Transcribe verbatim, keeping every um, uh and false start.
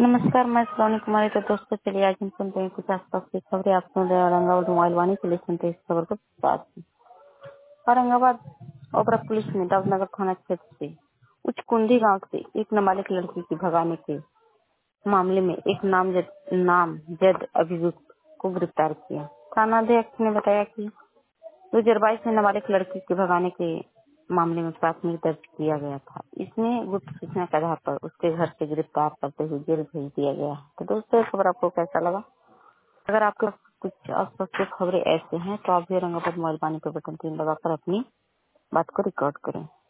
नमस्कार, मैं सलोनी कुमारी। तो दोस्तों चलिए आज हम सुनते हैं कुछ आसपास की खबरें। आप सुन रहे हैं औरंगाबाद मोबाइल वाणी। चलिए सुनते हैं इस खबर को साथ में। औरंगाबाद ओबरा पुलिस ने दाऊदनगर थाना क्षेत्र से उच्चकुंदी गांव से एक नाबालिग लड़की की भगाने के मामले में एक नामजद नामजद अभियुक्त को गिरफ्तार किया। थानाध्यक्ष ने बताया कि दो हजार बाईस में नाबालिग लड़की के भगाने के मामले में प्राथमिक दर्ज किया गया था। इसमें गुप्त सूचना के आधार पर उसके घर से गिरफ्तार करते हुए जेल भेज दिया गया है। तो दोस्तों ये खबर आपको कैसा लगा? अगर आपके पास कुछ आसपास की खबरें ऐसे हैं तो आप भी औरंगाबाद मोबाइल पानी पे बटन तीन दबाकर अपनी बात को रिकॉर्ड करें।